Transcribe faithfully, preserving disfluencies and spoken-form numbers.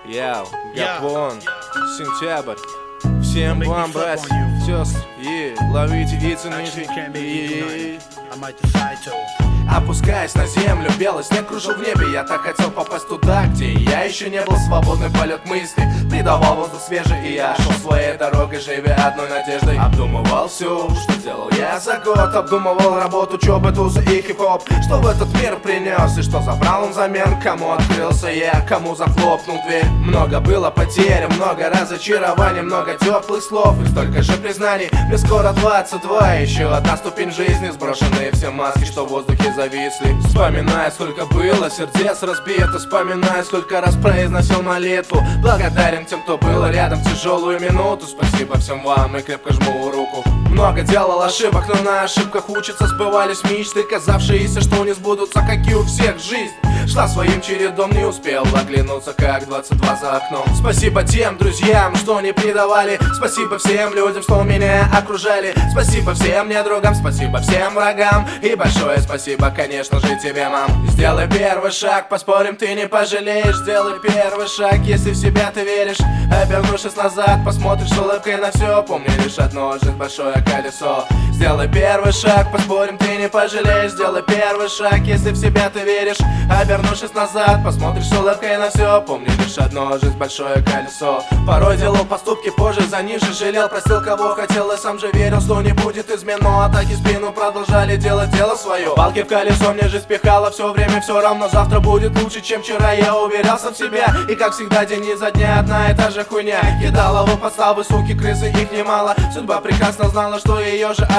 Яу, Гапон, сентябрь. Всем вам, братья, сестры, е, ловите и цените, е. Опускаясь на землю, белый снег кружил в небе. Я так хотел попасть туда, где я еще не был. Свободный полет мысли придавал воздух свежий. И я шел своей дорогой, живя одной надеждой. Обдумывал все, что делал я за год. Обдумывал работу, учебы, тузы и хип-хоп. Что в этот мир принес и что забрал он взамен. Кому открылся я, кому захлопнул дверь. Много было потерь, много разочарований, много теплых слов и столько же признаний. Мне скоро двадцать два, еще одна ступень жизни. Сброшенные все маски, что в воздухе зависли. Вспоминаю, сколько было сердец разбито. Вспоминаю, сколько раз произносил молитву. Благодарен тем, кто был рядом в тяжелую минуту. Спасибо всем вам и крепко жму руку. Много делал ошибок, но на ошибках учатся. Сбывались мечты, казавшиеся, что не сбудутся, как и у всех жизнь шла своим чередом, не успел оглянуться, как двадцать два за окном. Спасибо тем друзьям, что не предавали. Спасибо всем людям, что меня окружали. Спасибо всем недругам, спасибо всем врагам. И большое спасибо, конечно же, тебе, мам. Сделай первый шаг, поспорим, ты не пожалеешь. Сделай первый шаг, если в себя ты веришь. Обернувшись назад, посмотришь с улыбкой на все. Помни лишь одно, жизнь большое колесо. Сделай первый шаг, поспорим, ты не пожалеешь. Сделай первый шаг, если в себя ты веришь. Обернувшись назад, посмотришь с улыбкой на все. Помни лишь одно, жизнь большое колесо. Порой делал поступки позже, за них же жалел. Простил кого хотел и сам же верил, что не будет измен. Но атаки в спину продолжали делать дело свое. Палки в колесо мне жизнь пихала все время. Все равно завтра будет лучше, чем вчера. Я уверялся в себя, и как всегда день изо дня одна и та же хуйня. Кидала в подставы, суки, крысы, их немало. Судьба прекрасно знала, что ее же